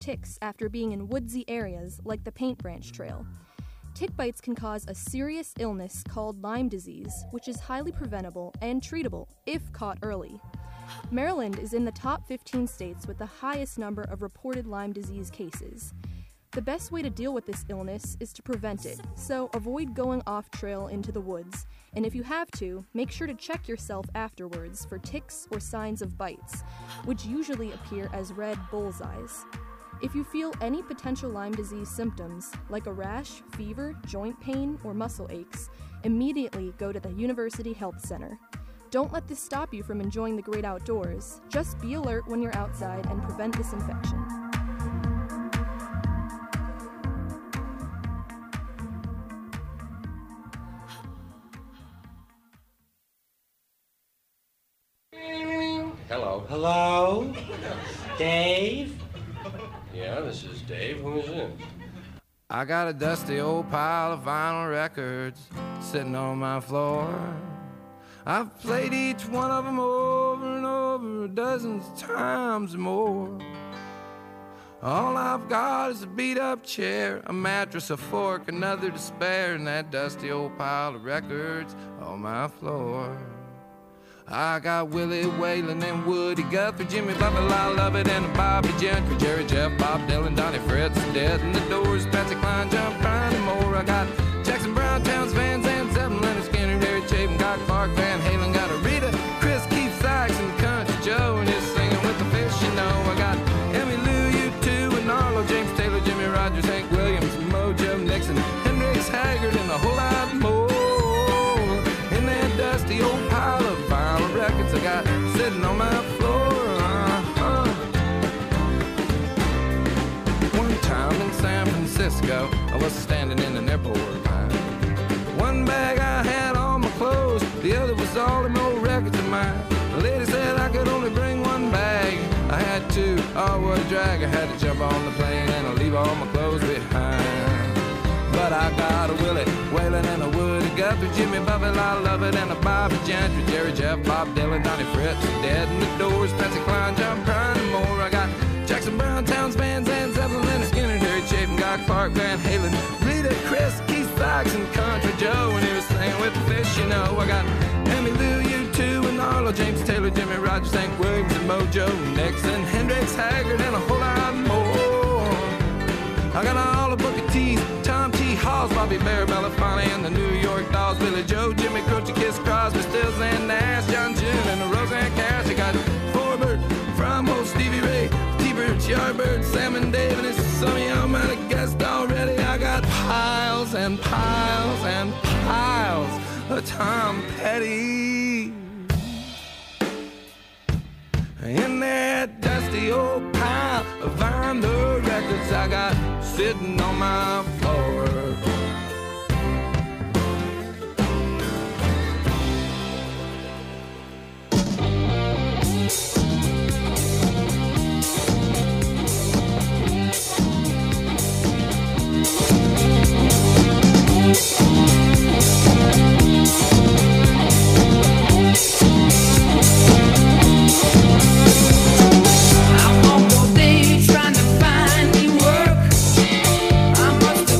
ticks after being in woodsy areas like the Paint Branch Trail. Tick bites can cause a serious illness called Lyme disease, which is highly preventable and treatable if caught early. Maryland is in the top 15 states with the highest number of reported Lyme disease cases. The best way to deal with this illness is to prevent it, so avoid going off trail into the woods, and if you have to, make sure to check yourself afterwards for ticks or signs of bites, which usually appear as red bullseyes. If you feel any potential Lyme disease symptoms, like a rash, fever, joint pain, or muscle aches, immediately go to the University Health Center. Don't let this stop you from enjoying the great outdoors. Just be alert when you're outside and prevent this infection. Hello. Hello? Dave? Yeah, this is Dave. Who's in? I got a dusty old pile of vinyl records sitting on my floor. I've played each one of them over and over dozens of times or more. All I've got is a beat-up chair, a mattress, a fork, another to spare, and that dusty old pile of records on my floor. I got Willie Whalen and Woody Guthrie, Jimmy Buffett, Lyle Lovett, and Bobby Gentry, Jerry, Jeff, Bob Dylan, Donnie Fritz, Dead in the Doors, Patsy Cline, John Prine, and more. I got Jackson Brown, Towns, Van Zandt, Zeppelin, Leonard Skinner, Harry Chapin, Guy Clark, Van Halen, got Rita, Chris, Keith Sykes, and Country Joe, and just singing with the fish, you know. I got Emmylou, U2, and Arlo, James Taylor, Jimmy Rogers, Hank Williams, Mojo Nixon, Hendrix, Haggard, and a whole lot more. In that dusty old pile of vinyl records I got sitting on my floor. One time in San Francisco, I was standing in an airport line. One bag I had all my clothes, the other was all them old records of mine. The lady said I could only bring one bag. I had two, oh what a drag. I had to jump on the plane and I'll leave all my clothes behind. But I got a Willie Whalen and a Woody Guthrie, Jimmy Buffett, Lyle Lovett, and a Bobby Gentry, Jerry, Jeff, Bob Dylan, Donnie Fritz, Dead in the Doors, Patsy Cline, John Prine, and more. I got Jackson Brown, Towns, Van Zandt, Zeppelin, Leonard Skinner, Harry Chapin, Guy Clark, Van Halen, Rita, Chris, Keith Sykes, and Country Joe, and he was singing with the fish, you know. I got Emmylou, U2, and Arlo, James Taylor, Jimmy Rogers, Hank Williams, and Mojo Nixon, Hendrix, Haggard, and a whole lot more. I got all the Booker T's, Tom T. Halls, Bobby Bear, Belafonte, and the New York Dolls, Billy Joe, Jimmy Croce, Kiss Crosby, Stills, and Nash, John June, and the Roseanne Cash. I got Forbert, Fromhold, Stevie Ray, T-Bird, Yardbird, Sam and Dave, and it's some of y'all might have guessed already. I got piles and piles and piles of Tom Petty. In that dusty old pile of vinyl records I got sitting on my floor. I walked all day trying to find me work. I must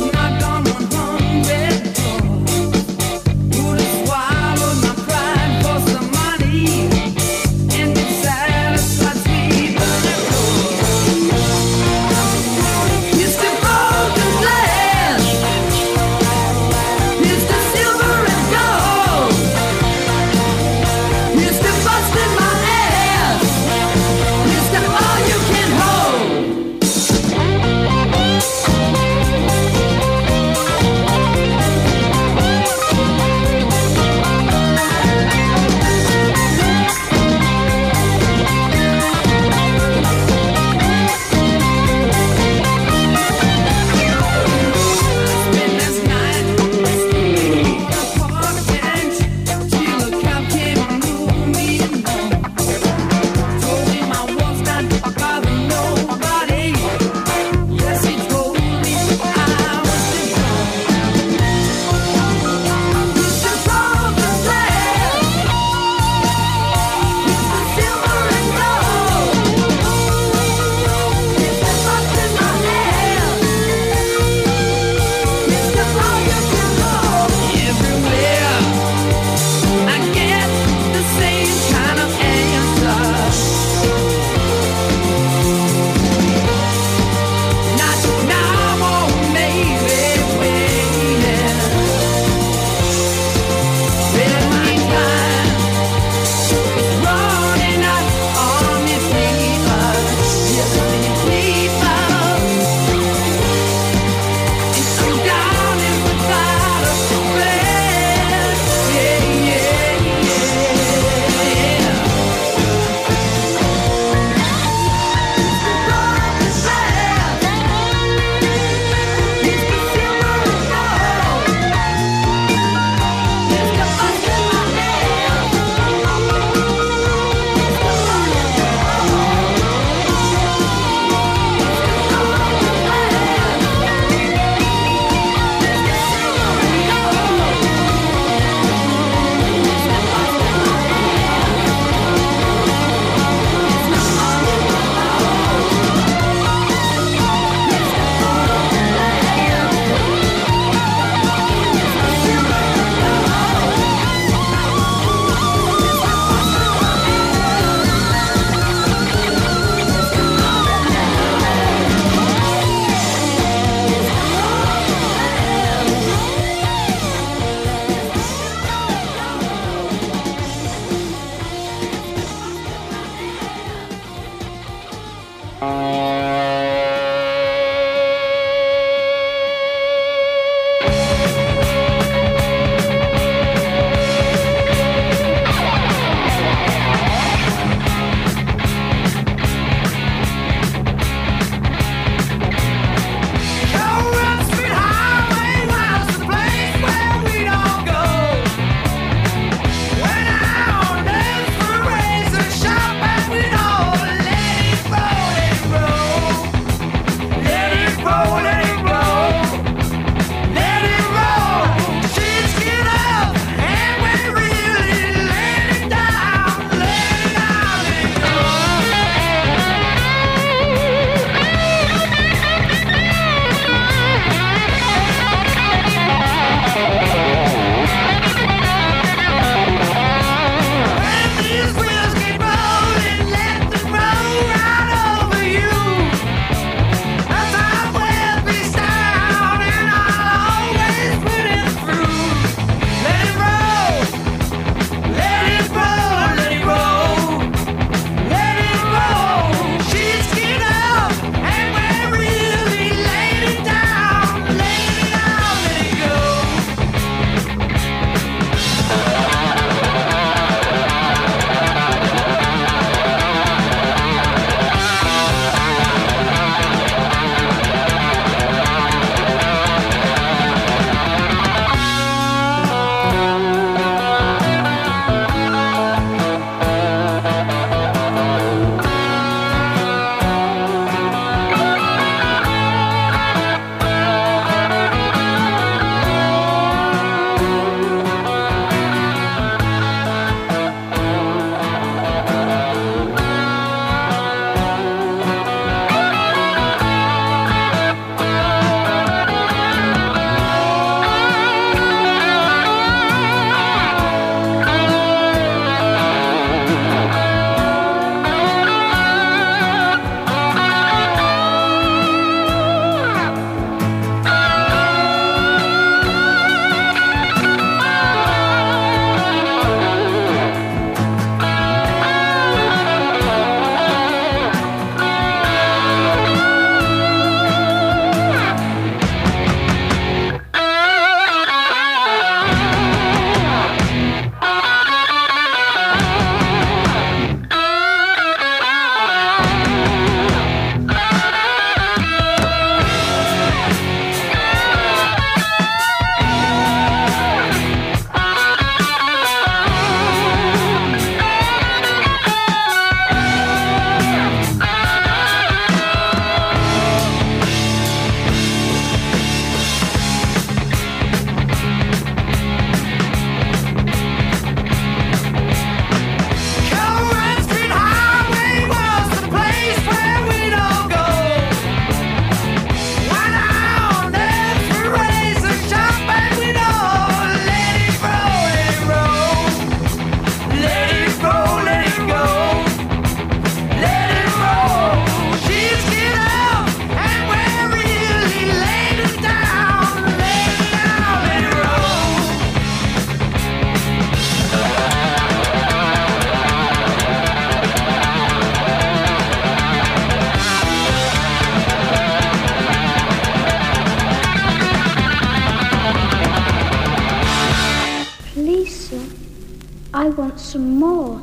I want some more.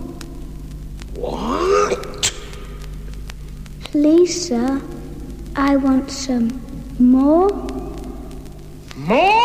What? Please, sir, I want some more. More?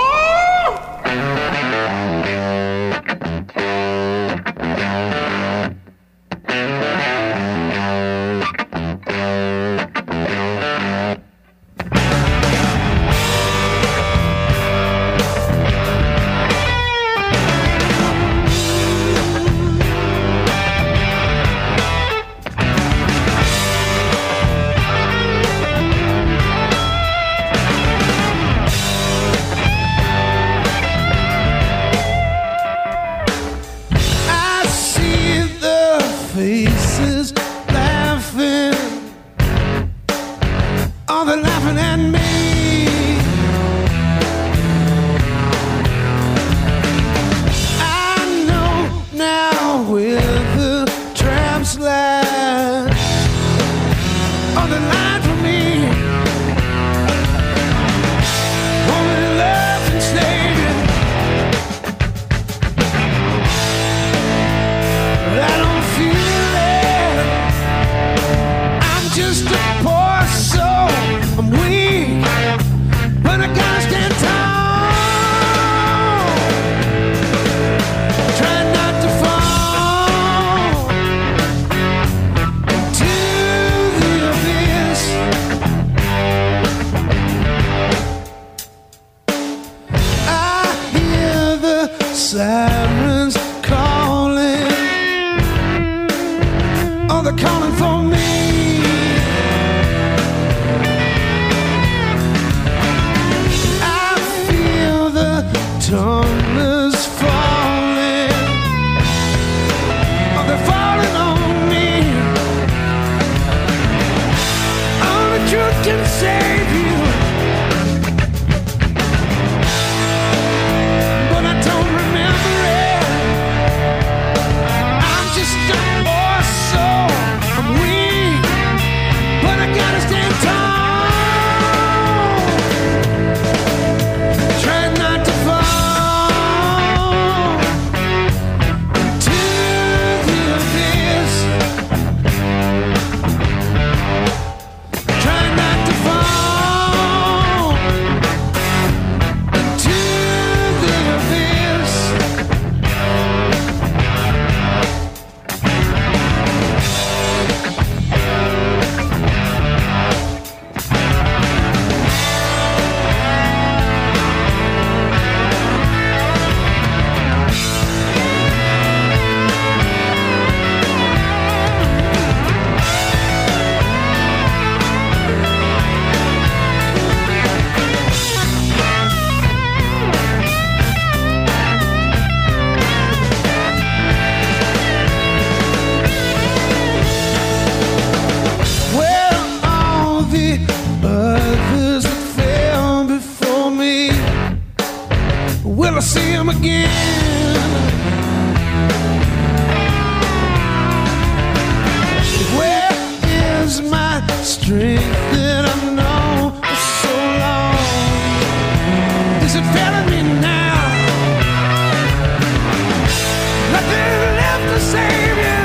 Sirens calling, oh, they're calling for me. I feel the tumblers falling, oh, they're falling on me. Only truth can save you. Will I see him again? Where is my strength that I've known for so long? Is it failing me now? Nothing left to save you.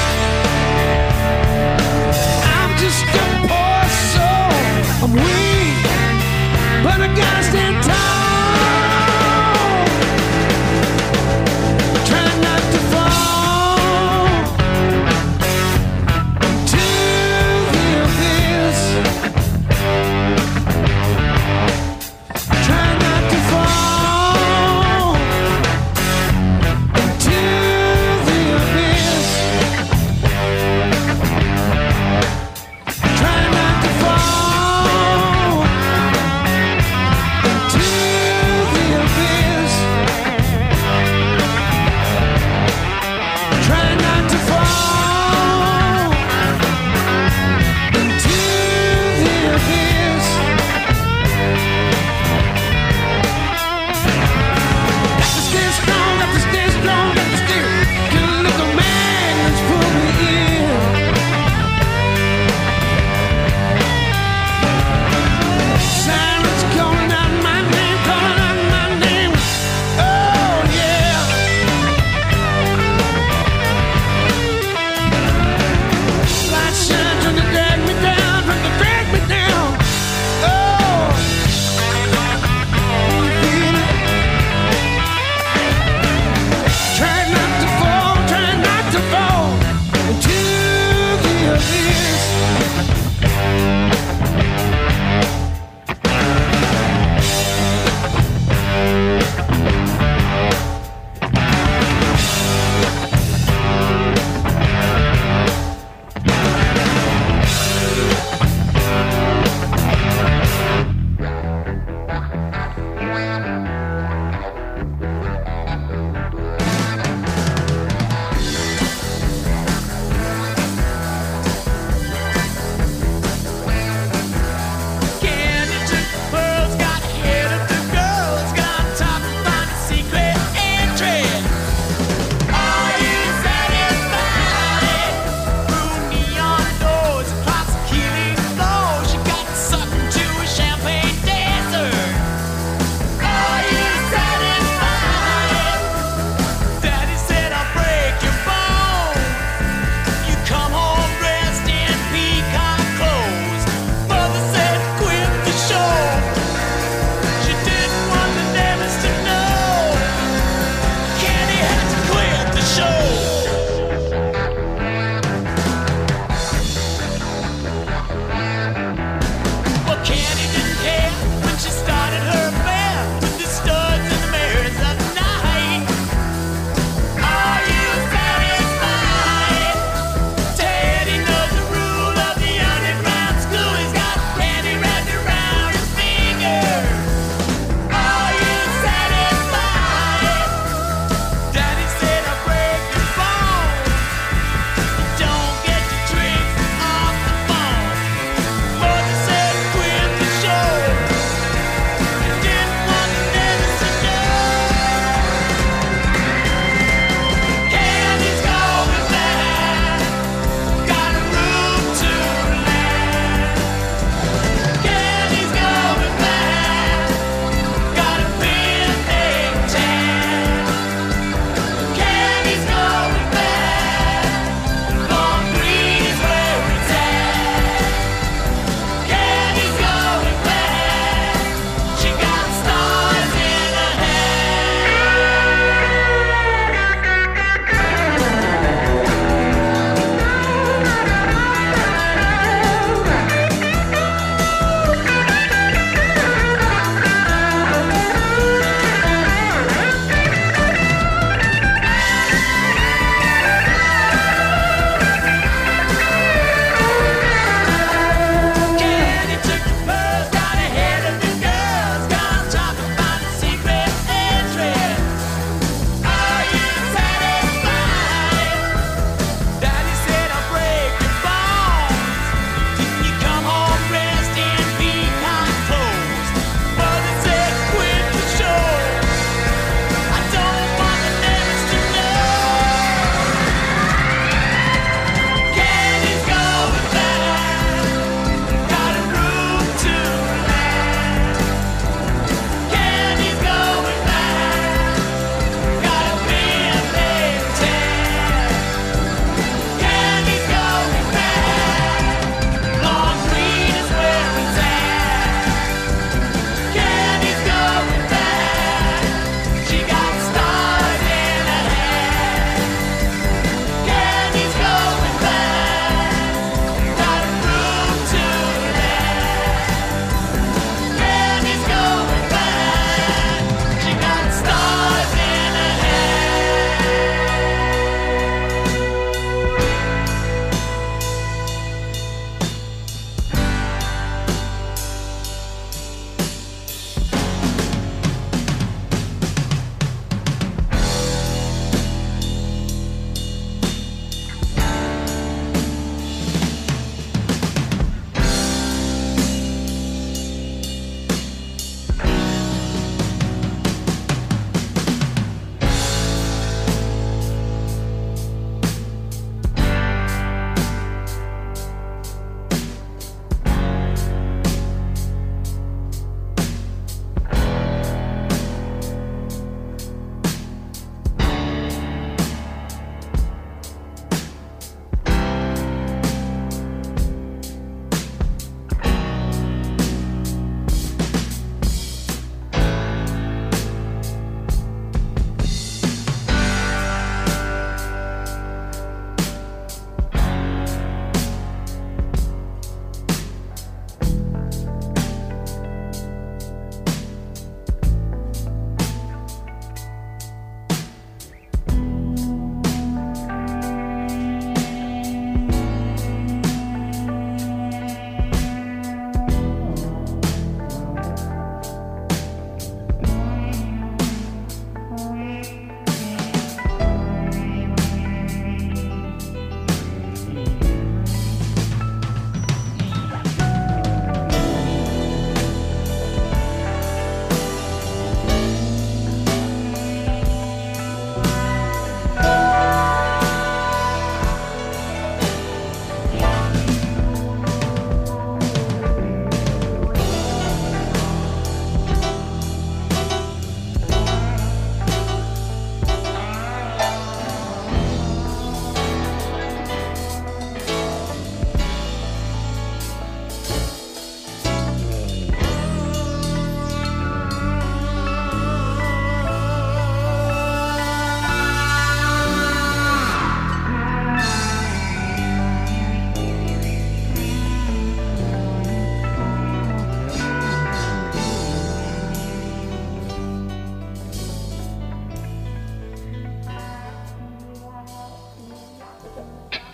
I'm just a poor soul. I'm weak, but I gotta stand tall. To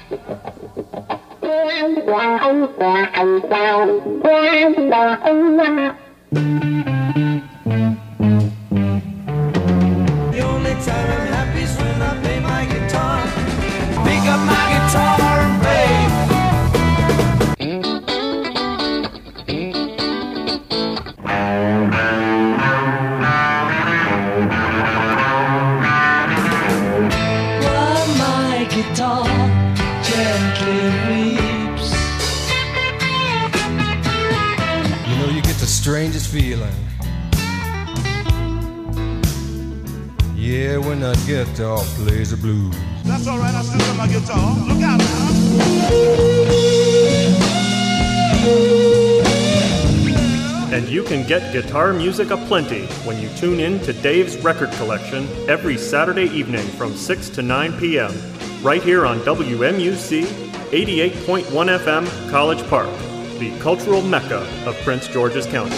The only time I'm happy is when I play my guitar. Pick up my guitar and play. While my guitar gently weeps. You know, you get the strangest feeling. Yeah, when that guitar plays the blues. That's all right, I'll still got my guitar. Look out now. And you can get guitar music aplenty when you tune in to Dave's Record Collection every Saturday evening from 6 to 9 p.m. right here on WMUC 88.1 FM College Park, the cultural mecca of Prince George's County.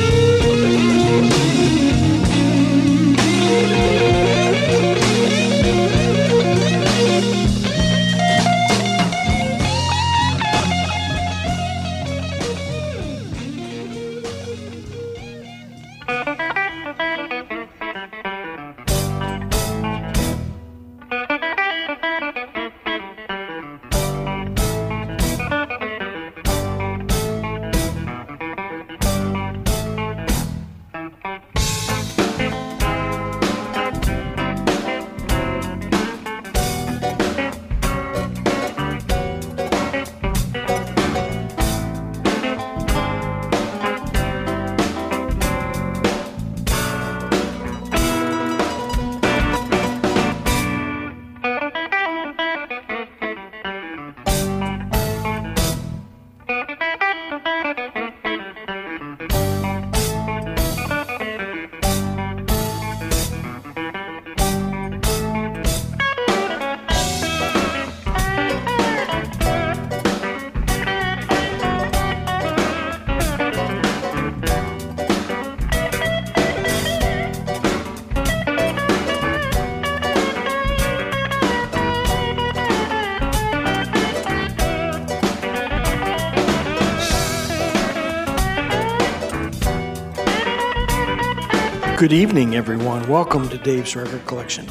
Good evening, everyone. Welcome to Dave's Record Collection.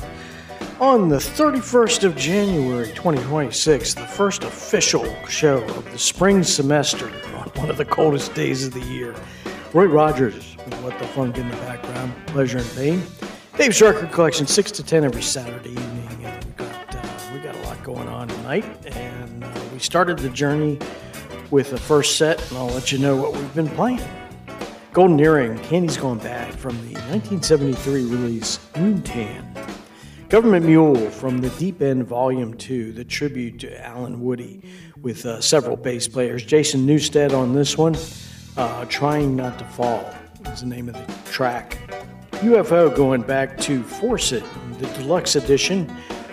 On the 31st of January 2026, the first official show of the spring semester on one of the coldest days of the year. Roy Rogers with What the Funk in the background, Pleasure and Pain. Dave's Record Collection, 6 to 10 every Saturday evening. And we got a lot going on tonight. And we started the journey with the first set, and I'll let you know what we've been playing. Golden Earring, Candy's Gone Bad from the 1973 release Moontan. Government Mule from the Deep End Volume 2, the tribute to Alan Woody with several bass players. Jason Newsted on this one. Trying Not to Fall is the name of the track. UFO going back to Force It, the deluxe edition.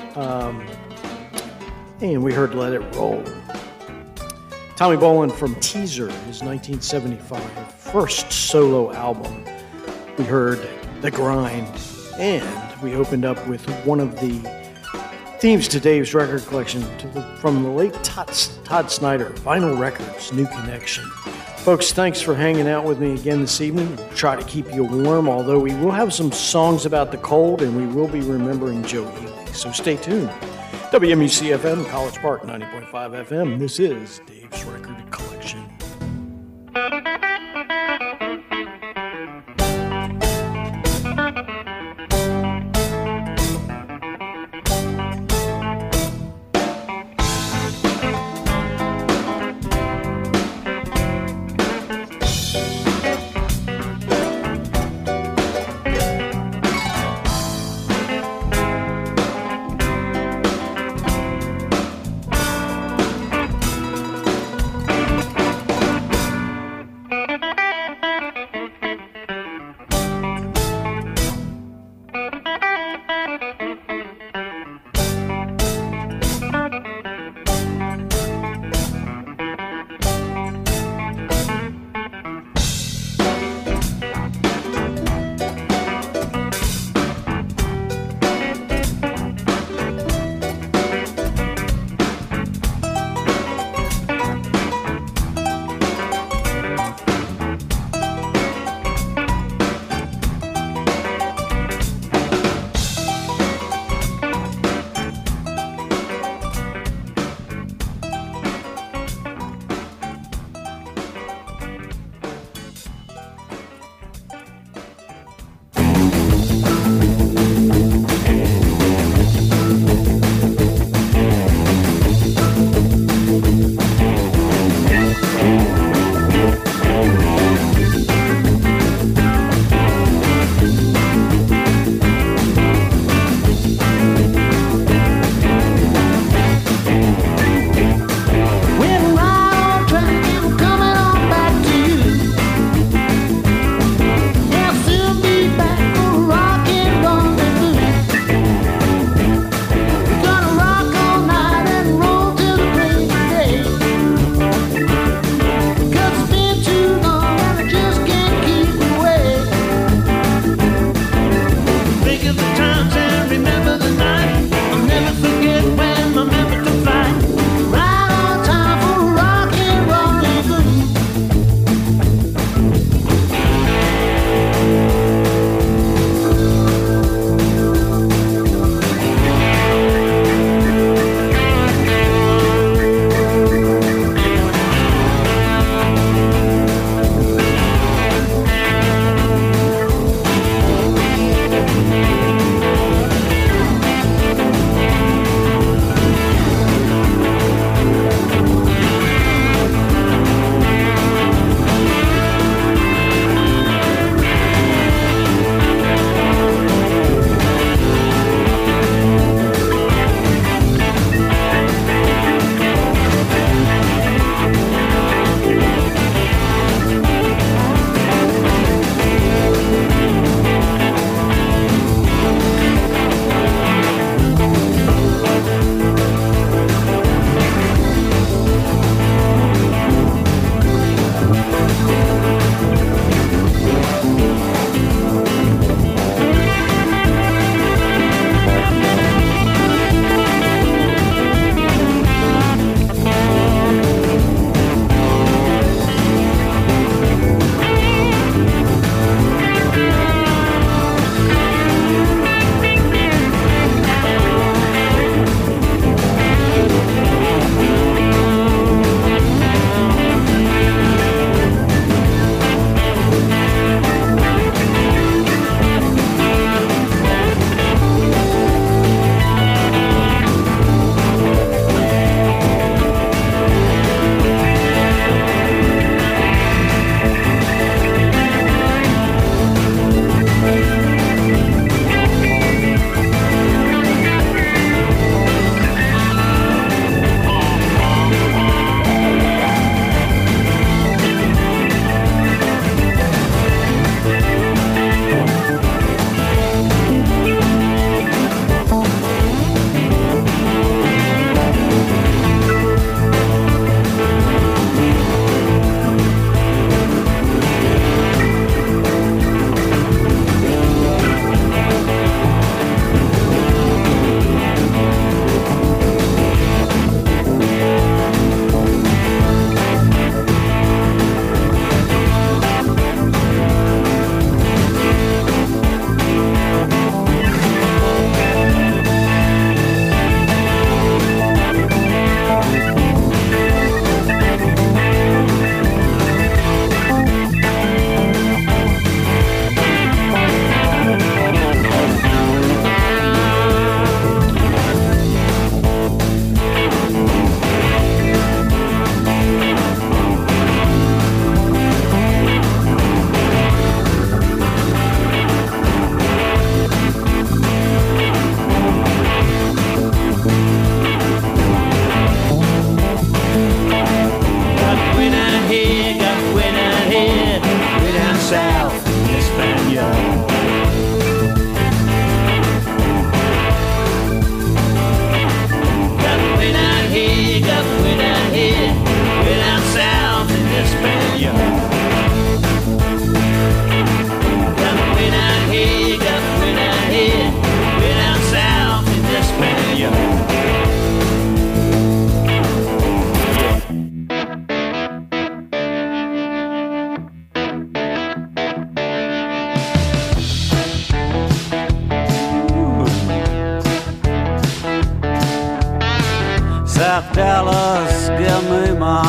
And we heard Let It Roll. Tommy Bolin from Teaser, his 1975 first solo album. We heard The Grind, and we opened up with one of the themes to Dave's Record Collection from the late Todd Snyder, Vinyl Records, New Connection. Folks, thanks for hanging out with me again this evening. We'll try to keep you warm, although we will have some songs about the cold, and we will be remembering Joe Healy, so stay tuned. WMUC-FM, College Park, 90.5 FM. This is Dave's Record Collection.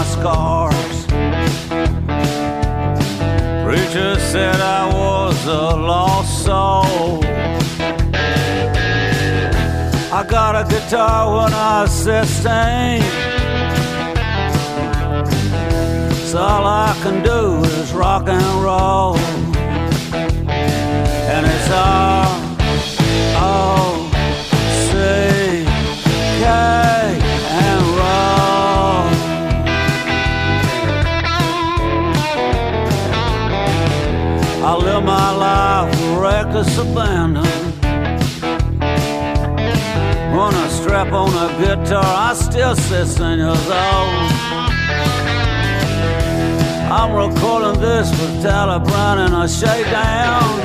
scars. Preacher said I was a lost soul. I got a guitar when I said sing. So all I can do is rock and roll. And it's R-O-C-K and roll. I live my life with reckless abandon. When I strap on a guitar, I still 16 years old. I'm recording this with Tyler Brown and a shakedown.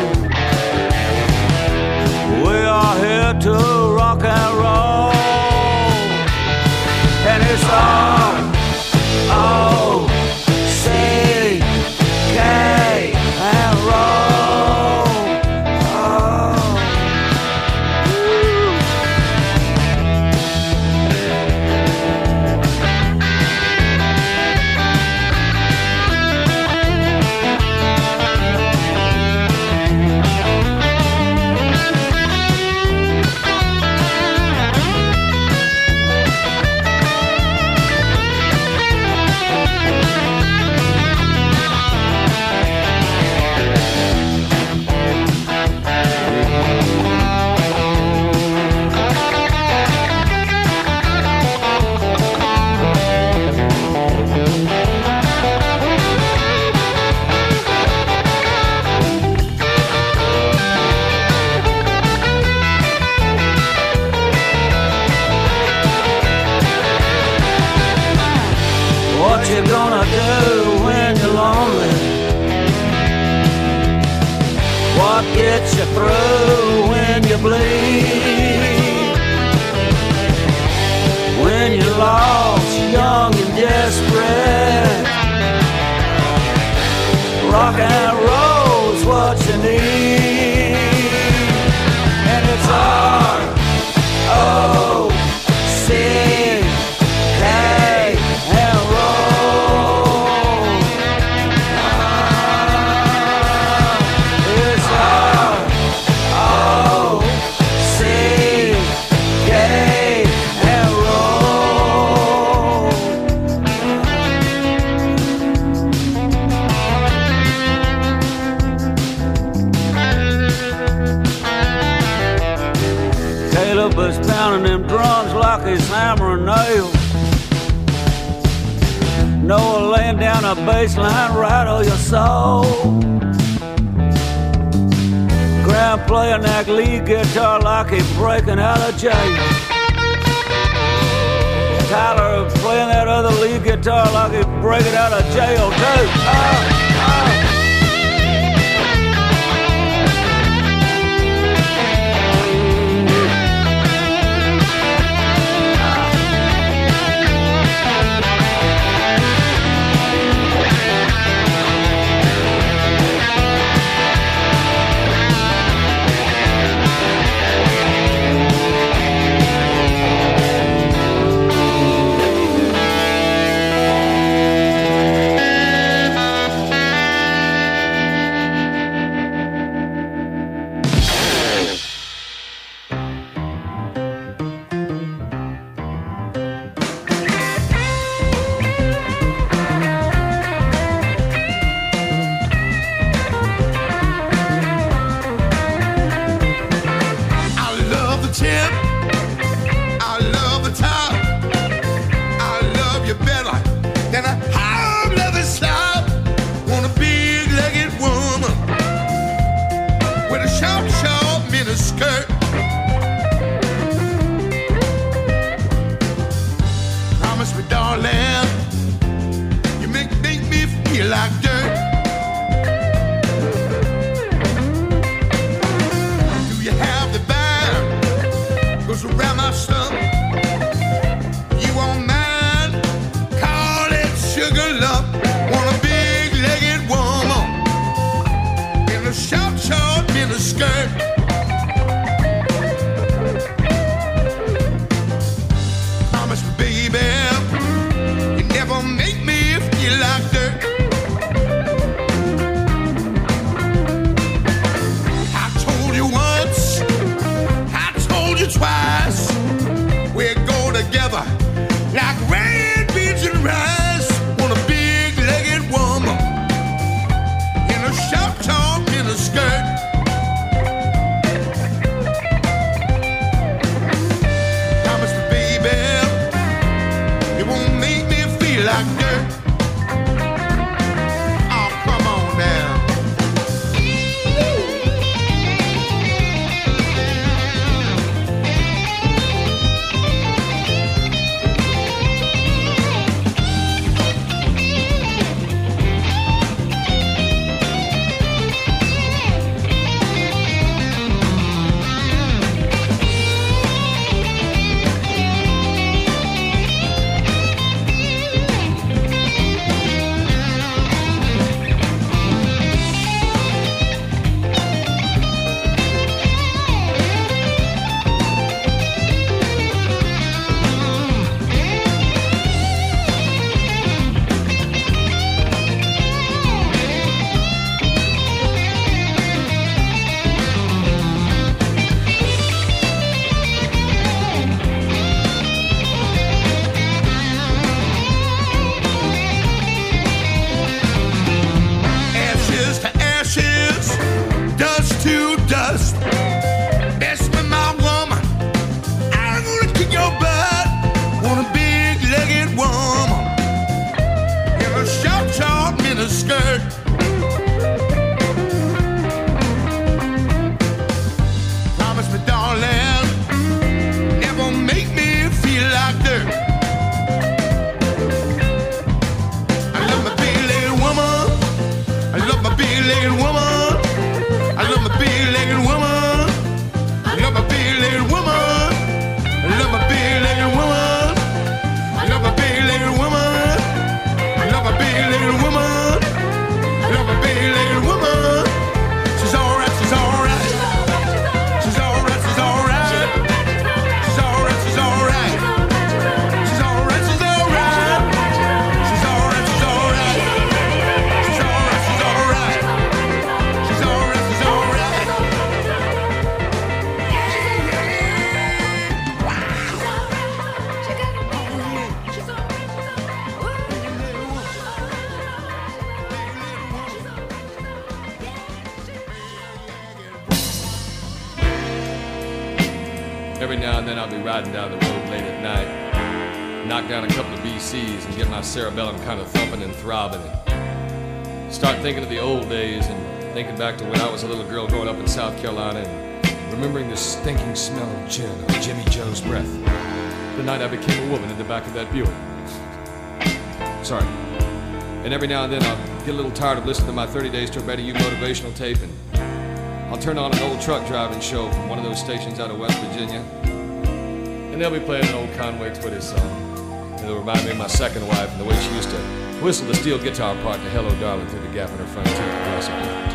We are here to rock and roll. And it's R-O-C-K and roll. What you gonna do when you're lonely? What gets you through when you bleed? When you're lost, young and desperate, rock and roll's what you need. And it's R-O-C-K and roll. It's R-O-C-K and roll. Caleb was pounding them drums like he's hammering nails. Noah laying down a bass line right on your soul. Graham playing that lead guitar like he's breaking out of jail. Tyler playing that other lead guitar like he's breaking out of jail too. Promise me, baby, you never make me twice. We go together like red beans and rice. Want a big-legged woman in a short top in a skirt. Promise me, baby, it won't make me feel like dirt. Oh, come on now. Every now and then I'll be riding down the road late at night, knock down a couple of BCs and get my cerebellum kind of thumping and throbbing. And start thinking of the old days and thinking back to when I was a little girl growing up in South Carolina and remembering the stinking smell of gin on Jimmy Joe's breath the night I became a woman in the back of that Buick. Sorry. And every now and then I'll get a little tired of listening to my 30 Days to a Better You motivational tape, and I'll turn on an old truck driving show from one of those stations out of West Virginia, and they'll be playing an old Conway Twitty song. It'll remind me of my second wife and the way she used to whistle the steel guitar part to Hello Darling through the gap in her front teeth across her heart.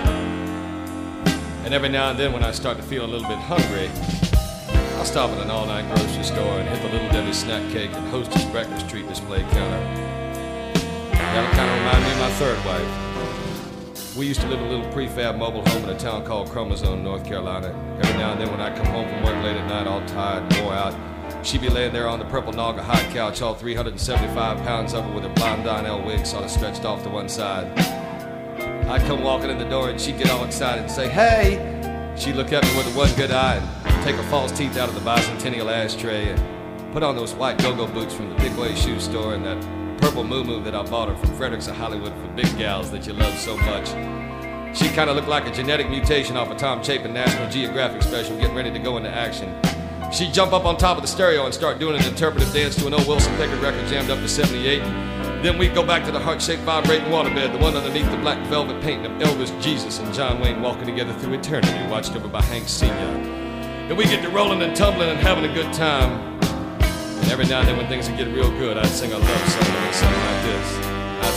And every now and then when I start to feel a little bit hungry, I'll stop at an all-night grocery store and hit the Little Debbie snack cake and Hostess breakfast treat display counter. That'll kind of remind me of my third wife. We used to live in a little prefab mobile home in a town called Chromosome, North Carolina. Every now and then when I come home from work late at night, all tired and wore out, she'd be laying there on the purple Naga high couch, all 375 pounds of her with her blonde Donnell wig sort of stretched off to one side. I'd come walking in the door and she'd get all excited and say, "Hey!" She'd look at me with one good eye and take her false teeth out of the bicentennial ashtray and put on those white go-go boots from the Bigway shoe store and that purple moo-moo that I bought her from Fredericks of Hollywood for big gals that you love so much. She kind of looked like a genetic mutation off a Tom Chapin National Geographic special getting ready to go into action. She'd jump up on top of the stereo and start doing an interpretive dance to an old Wilson Pickard record jammed up to 78. Then we'd go back to the heart-shaped vibrating waterbed, the one underneath the black velvet painting of Elvis, Jesus, and John Wayne walking together through eternity, watched over by Hank Sr. And we'd get to rolling and tumbling and having a good time. And every now and then when things would get real good, I'd sing a love song or something like this. I'd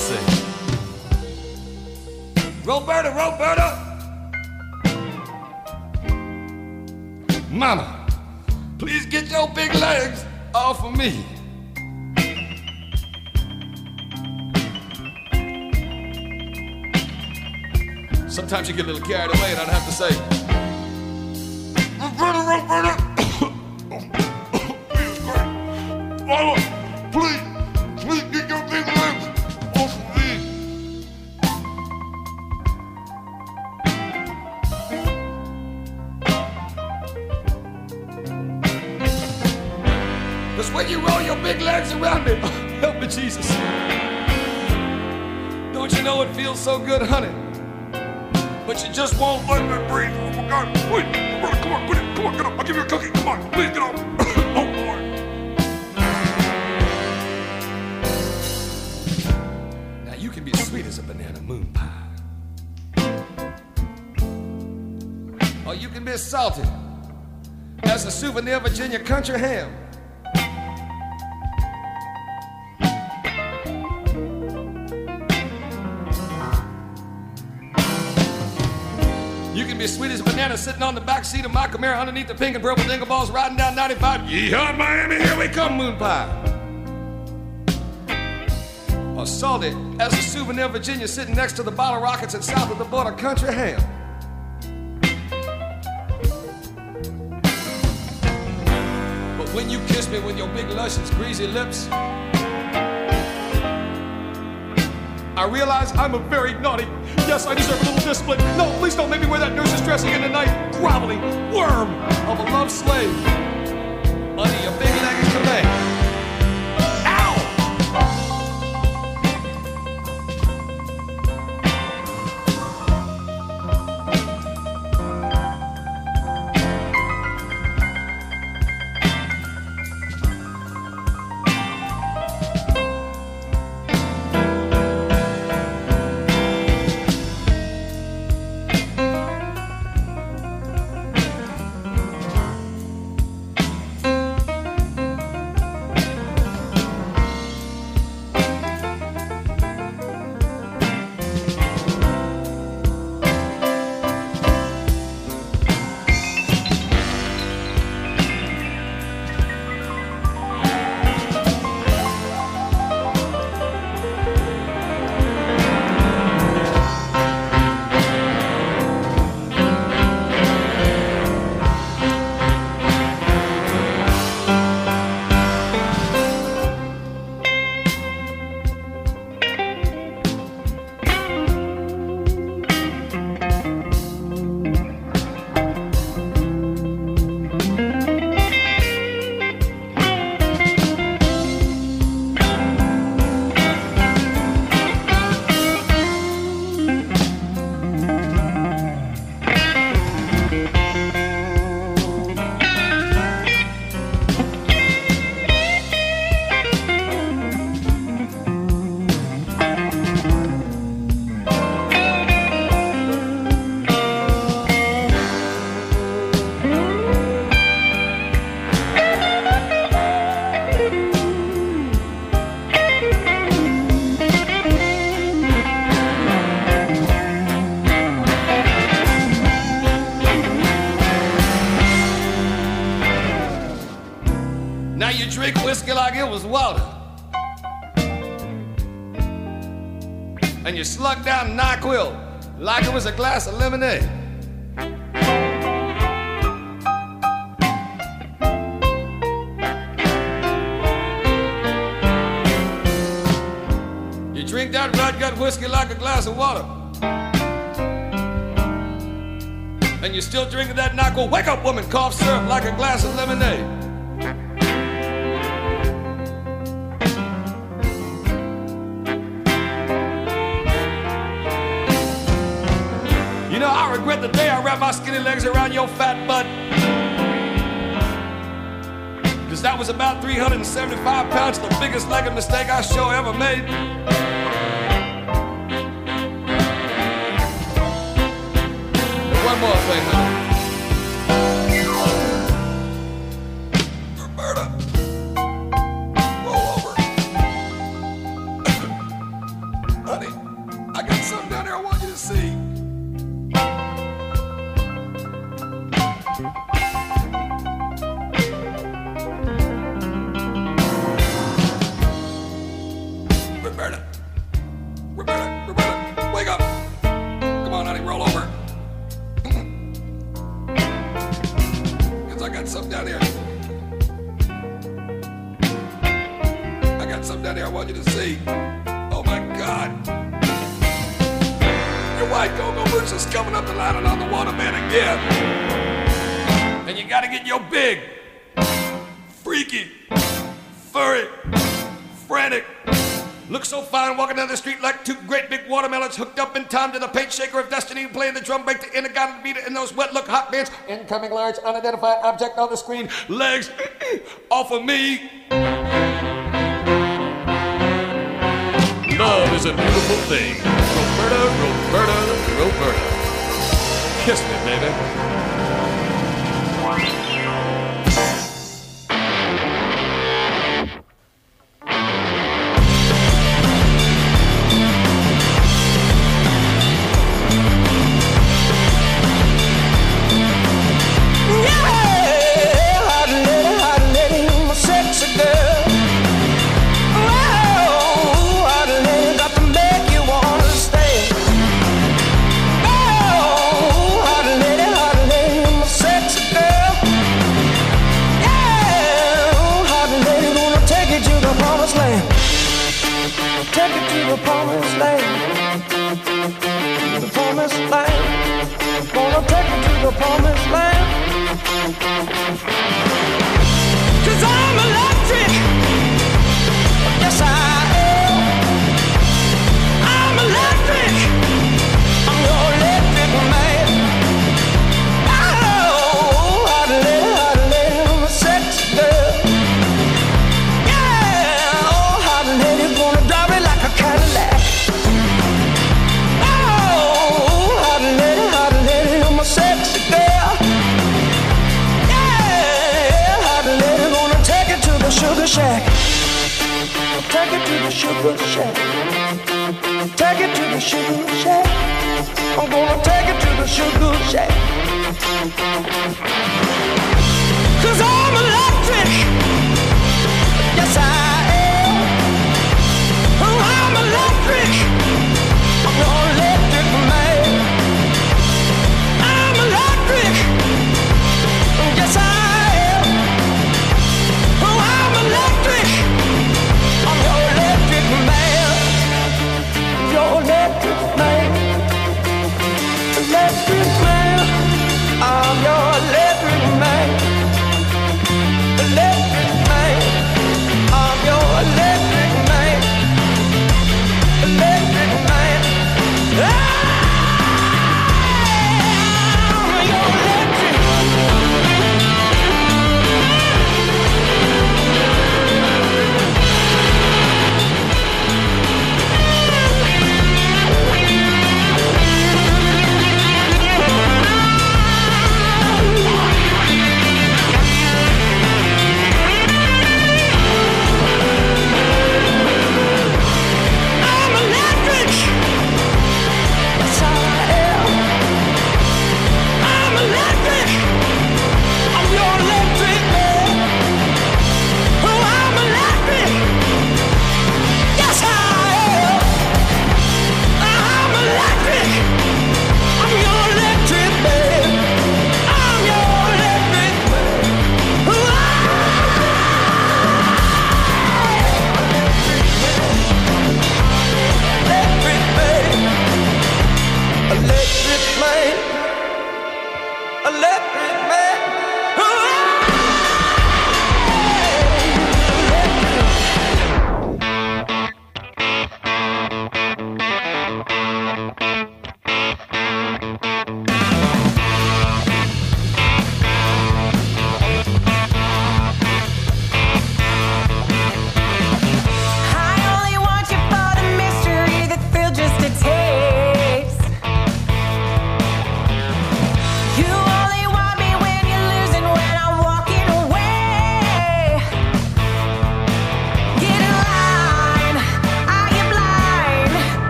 sing, "Roberta, Roberta! Mama, please get your big legs off of me." Sometimes you get a little carried away and I'd have to say, "Roberta, Roberta, 'Cause when you roll your big legs around me, help me, Jesus. Don't you know it feels so good, honey? But you just won't let me breathe. Oh my God, wait, brother, come on, come on, get up. I'll give you a cookie. Come on, please get up. Oh Lord. Now you can be sweet as a banana moon pie, or you can be salty as a souvenir Virginia country ham. You can be sweet as a banana sitting on the back seat of my Camaro underneath the pink and purple dingle balls riding down 95. Yeehaw, Miami, here we come, moon pie. Or salty as a souvenir Virginia sitting next to the bottle rockets and south of the border country ham. But when you kiss me with your big luscious greasy lips, I realize I'm a very naughty. Yes, I deserve a little discipline. No, please don't make me wear that nurse's dressing in the night. Groveling worm of a love slave under your big-legged command. Drink whiskey like it was water, and you slug down NyQuil like it was a glass of lemonade. You drink that red gut whiskey like a glass of water, and you're still drinking that NyQuil wake up woman cough syrup like a glass of lemonade. You know, I regret the day I wrapped my skinny legs around your fat butt, 'cause that was about 375 pounds, the biggest legged mistake I sure ever made. But one more thing, honey. Roberta, roll over. Honey, I got something down there I want you to see. Roberta, wake up. Come on, honey, roll over. 'Cause I got something down here. I got something down here I want you to see. Oh my God. Your white go-go boots is coming up the line and on the waterman again. And you gotta get your big, freaky, furry, frantic. Look so fine walking down the street like two great big watermelons hooked up in time to the paint shaker of destiny, playing the drum break to Inagata beat in those wet look hot bands. Incoming large unidentified object on the screen. Legs off of me. Love is a beautiful thing. Roberta, Roberta, Roberta. Kiss me, baby.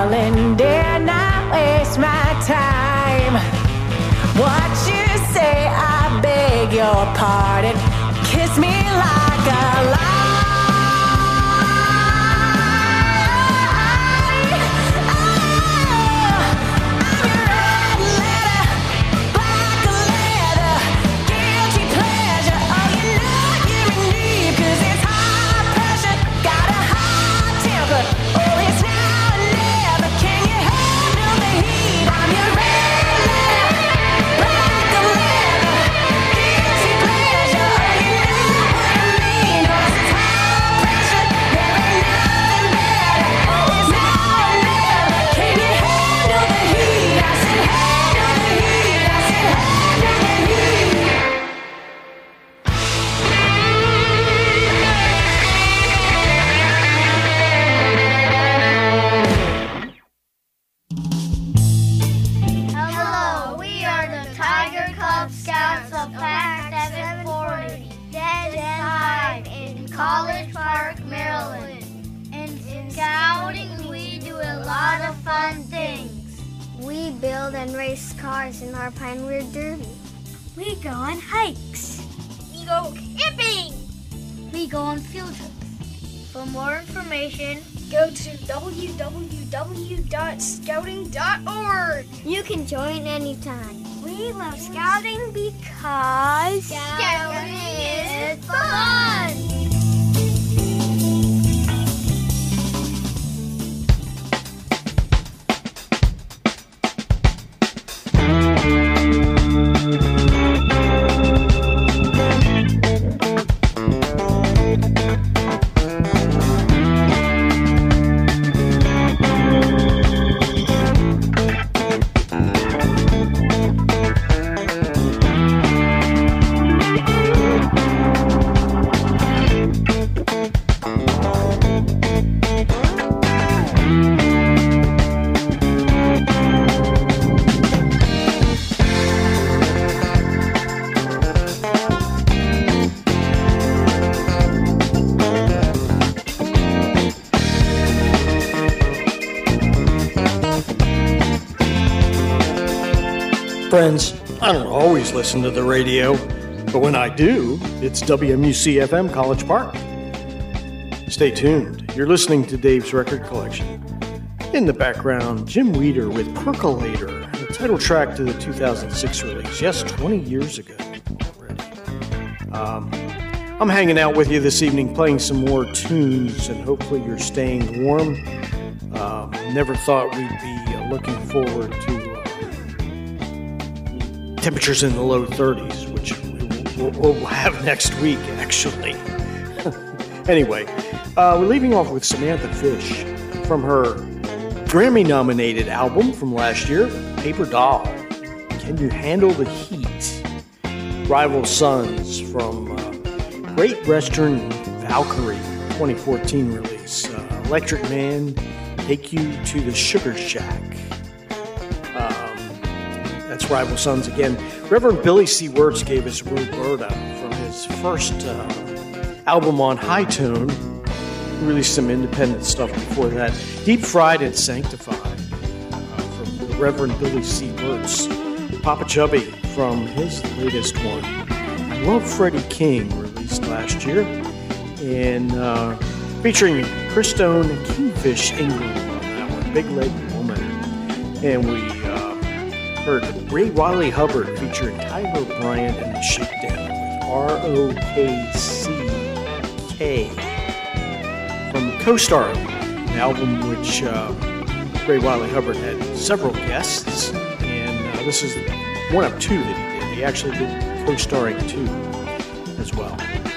darling, dare not waste my time. What you say, I beg your pardon. Kiss me like a lie. College Park, Maryland. In scouting, we do a lot of fun things. We build and race cars in our Pine Weird Derby. We go on hikes. We go camping. We go on field trips. For more information, go to www.scouting.org. You can join anytime. We love scouting because scouting is fun. Friends, I don't always listen to the radio, but when I do, it's WMUC-FM College Park. Stay tuned. You're listening to Dave's Record Collection. In the background, Jim Weeder with Percolator, the title track to the 2006 release. Yes, 20 years ago already. I'm hanging out with you this evening playing some more tunes, and hopefully you're staying warm. Never thought we'd be looking forward to temperatures in the low 30s, which we'll have next week, actually. Anyway, we're leaving off with Samantha Fish from her Grammy-nominated album from last year, Paper Doll. Can You Handle the Heat? Rival Sons from Great Western Valkyrie 2014 release. Electric Man, Take You to the Sugar Shack. That's Rival Sons again. Reverend Billy C. Wirtz gave us Roberta from his first album on High Tone. He released some independent stuff before that. Deep Fried and Sanctified from the Reverend Billy C. Wirtz. Papa Chubby from his latest one. I Love Freddie King, released last year. And featuring Christone Kingfish Ingram on that one. Big Leg Woman. And we heard Ray Wiley Hubbard featuring Tyler Bryant and the Shakedown with ROKCK from Co-Star, an album which Ray Wiley Hubbard had several guests, and this is one of two that he did. He actually did co-starring two as well.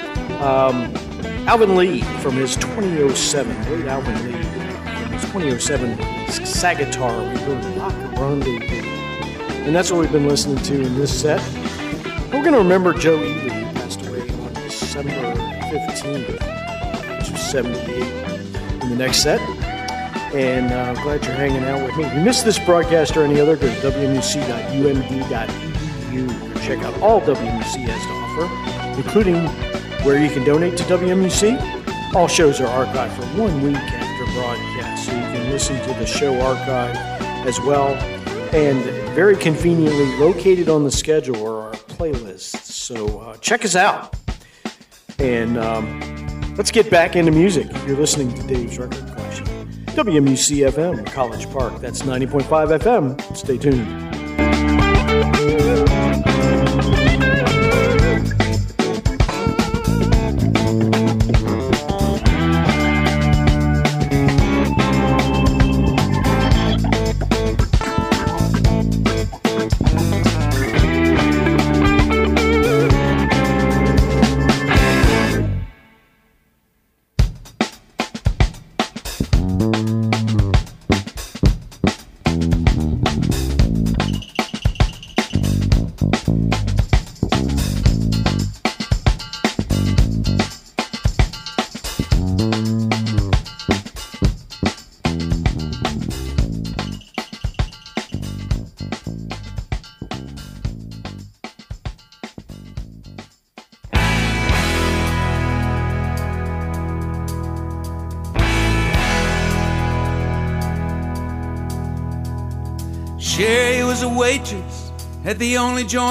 Alvin Lee from his 2007, great Alvin Lee from his 2007 release, Sagitar, we heard Rock Rendezvous. And that's what we've been listening to in this set. We're going to remember Joe Ely, who passed away on December 15th, which was 78, in the next set. And I'm glad you're hanging out with me. If you missed this broadcast or any other, go to wmuc.umd.edu. Check out all WMUC has to offer, including where you can donate to WMUC. All shows are archived for 1 week after broadcast, so you can listen to the show archive as well. And very conveniently located on the schedule are our playlists. So check us out. And let's get back into music. You're listening to Dave's Record Collection. WMUC-FM, College Park. That's 90.5 FM. Stay tuned. Sherry was a waitress at the only joint